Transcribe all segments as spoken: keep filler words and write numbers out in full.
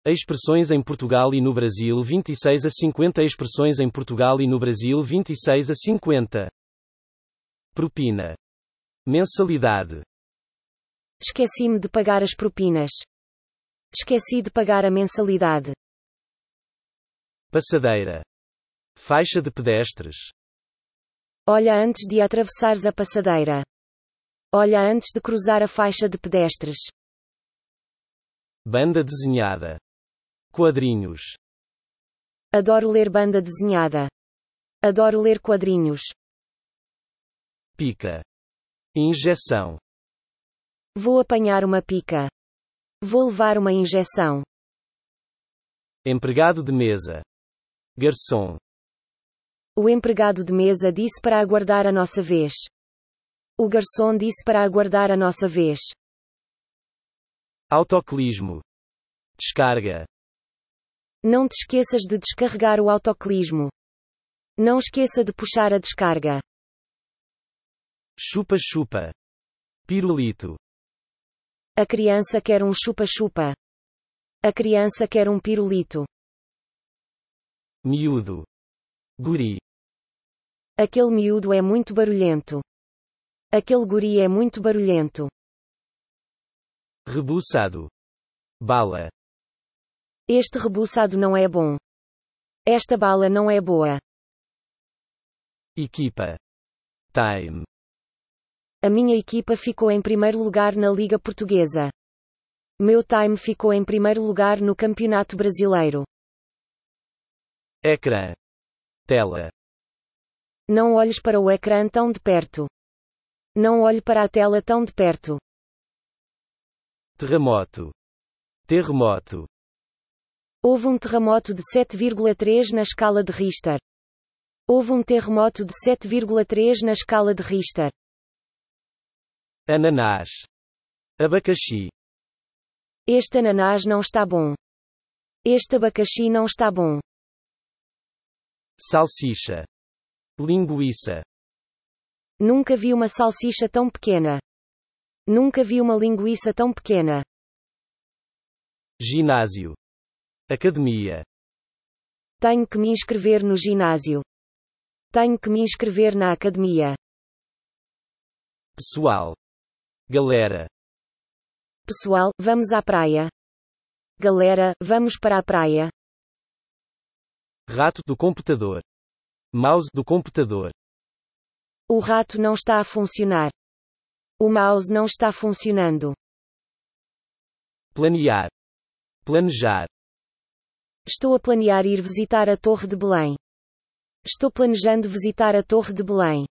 Expressões em Portugal e no Brasil vinte e seis a cinquenta. Expressões em Portugal e no Brasil vinte e seis a cinquenta. Propina. Mensalidade. Esqueci-me de pagar as propinas. Esqueci de pagar a mensalidade. Passadeira. Faixa de pedestres. Olha antes de atravessares a passadeira. Olha antes de cruzar a faixa de pedestres. Banda desenhada. Quadrinhos. Adoro ler banda desenhada. Adoro ler quadrinhos. Pica. Injeção. Vou apanhar uma pica. Vou levar uma injeção. Empregado de mesa. Garçom. O empregado de mesa disse para aguardar a nossa vez. O garçom disse para aguardar a nossa vez. Autoclismo. Descarga. Não te esqueças de descarregar o autoclismo. Não esqueça de puxar a descarga. Chupa-chupa. Pirulito. A criança quer um chupa-chupa. A criança quer um pirulito. Miúdo. Guri. Aquele miúdo é muito barulhento. Aquele guri é muito barulhento. Rebuçado. Bala. Este rebuçado não é bom. Esta bala não é boa. Equipa. Time. A minha equipa ficou em primeiro lugar na Liga Portuguesa. Meu time ficou em primeiro lugar no Campeonato Brasileiro. Ecrã. Tela. Não olhes para o ecrã tão de perto. Não olhe para a tela tão de perto. Terremoto. Terremoto. Houve um terremoto de sete vírgula três na escala de Richter. Houve um terremoto de sete vírgula três na escala de Richter. Ananás. Abacaxi. Este ananás não está bom. Este abacaxi não está bom. Salsicha. Linguiça. Nunca vi uma salsicha tão pequena. Nunca vi uma linguiça tão pequena. Ginásio. Academia. Tenho que me inscrever no ginásio. Tenho que me inscrever na academia. Pessoal. Galera. Pessoal, vamos à praia. Galera, vamos para a praia. Rato do computador. Mouse do computador. O rato não está a funcionar. O mouse não está funcionando. Planear. Planejar. Estou a planear ir visitar a Torre de Belém. Estou planejando visitar a Torre de Belém.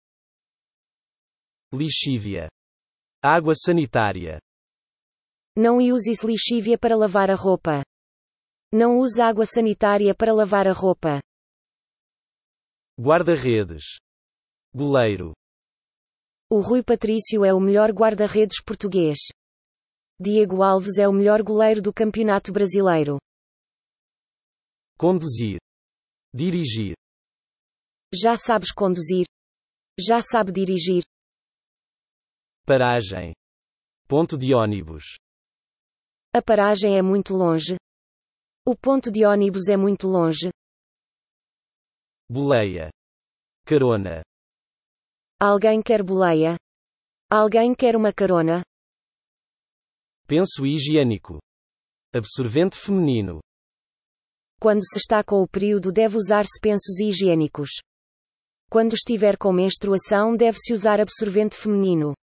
Lixívia. Água sanitária. Não use lixívia para lavar a roupa. Não use água sanitária para lavar a roupa. Guarda-redes. Goleiro. O Rui Patrício é o melhor guarda-redes português. Diego Alves é o melhor goleiro do Campeonato Brasileiro. Conduzir. Dirigir. Já sabes conduzir. Já sabe dirigir. Paragem. Ponto de ônibus. A paragem é muito longe. O ponto de ônibus é muito longe. Boleia. Carona. Alguém quer boleia? Alguém quer uma carona? Penso higiênico. Absorvente feminino. Quando se está com o período deve usar-se pensos higiênicos. Quando estiver com menstruação deve-se usar absorvente feminino.